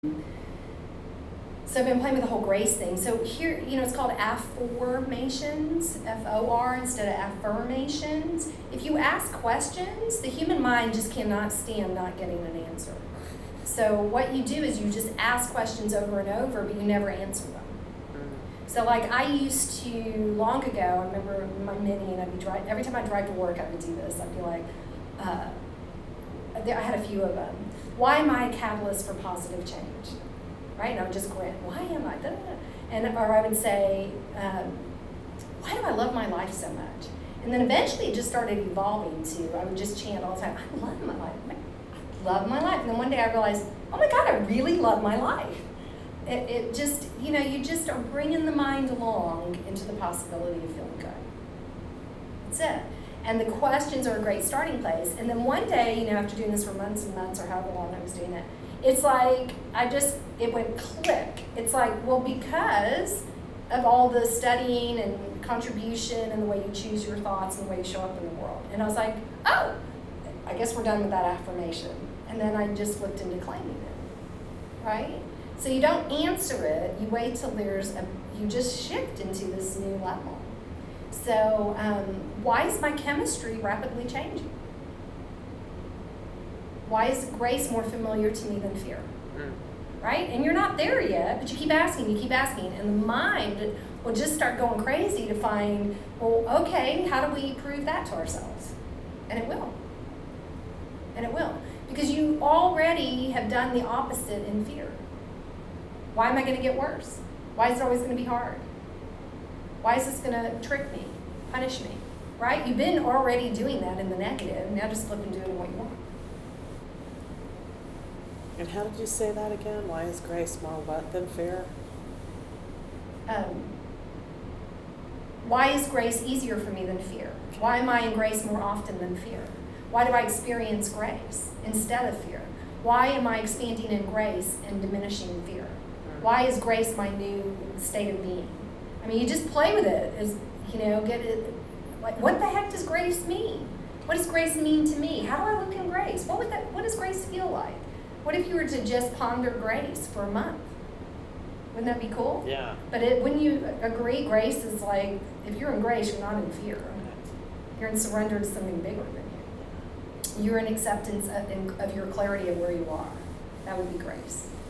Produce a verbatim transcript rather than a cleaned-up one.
So I've been playing with the whole grace thing. So here, you know, it's called affirmations, F O R instead of affirmations. If you ask questions, the human mind just cannot stand not getting an answer. So what you do is you just ask questions over and over, but you never answer them. So like I used to, long ago, I remember my Mini, and I'd be driving, every time I drive to work, I would do this. I'd be like, uh, there, I had a few of them. Why am I a catalyst for positive change? Right? And I would just grin. Why am I? Da, da, da. And or I would say, um, why do I love my life so much? And then eventually it just started evolving to, I would just chant all the time, I love my life. I love my life. And then one day I realized, oh my God, I really love my life. It, it just, you know, you just are bringing the mind along into the possibility of feeling good. That's it. And the questions are a great starting place. And then one day, you know, after doing this for months and months or however long I was doing it, it's like, I just, it went click. It's like, well, because of all the studying and contribution and the way you choose your thoughts and the way you show up in the world. And I was like, oh, I guess we're done with that affirmation. And then I just looked into claiming it, right? So you don't answer it, you wait till there's a, you just shift into this new level. So um, why is my chemistry rapidly changing? Why is grace more familiar to me than fear? Mm. Right? And you're not there yet, but you keep asking, you keep asking, and the mind will just start going crazy to find, well, okay, how do we prove that to ourselves? And it will. And it will. Because you already have done the opposite in fear. Why am I going to get worse? Why is it always going to be hard? Why is this going to trick me, punish me? Right? You've been already doing that in the negative. Now just flip and do it in what you want. And how did you say that again? Why is grace more what than fear? Um, why is grace easier for me than fear? Why am I in grace more often than fear? Why do I experience grace instead of fear? Why am I expanding in grace and diminishing fear? Why is grace my new state of being? I mean, you just play with it. As, you know, get it. Like, what the heck does grace mean? What does grace mean to me? How do I look in grace? What would that? What does grace feel like? What if you were to just ponder grace for a month? Wouldn't that be cool? Yeah. But it, wouldn't you agree? Grace is like, if you're in grace, you're not in fear. You're in surrender to something bigger than you. You're in acceptance of, in, of your clarity of where you are. That would be grace.